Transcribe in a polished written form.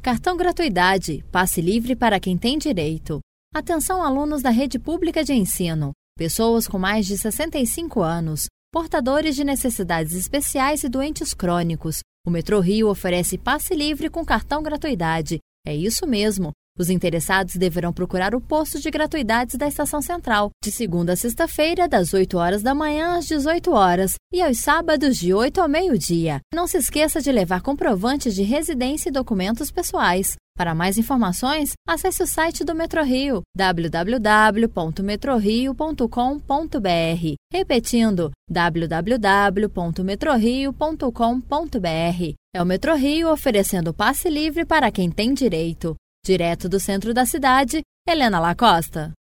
Cartão Gratuidade, passe livre para quem tem direito. Atenção alunos da rede pública de ensino, pessoas com mais de 65 anos, portadores de necessidades especiais e doentes crônicos. O Metrorio oferece passe livre com cartão Gratuidade. É isso mesmo. Os interessados deverão procurar o posto de gratuidades da Estação Central, de segunda a sexta-feira, das 8 horas da manhã às 18 horas e aos sábados de 8 ao meio-dia. Não se esqueça de levar comprovantes de residência e documentos pessoais. Para mais informações, acesse o site do Metrorio, www.metrorio.com.br. Repetindo, www.metrorio.com.br. É o Metrorio oferecendo passe livre para quem tem direito. Direto do centro da cidade, Helena Lacosta.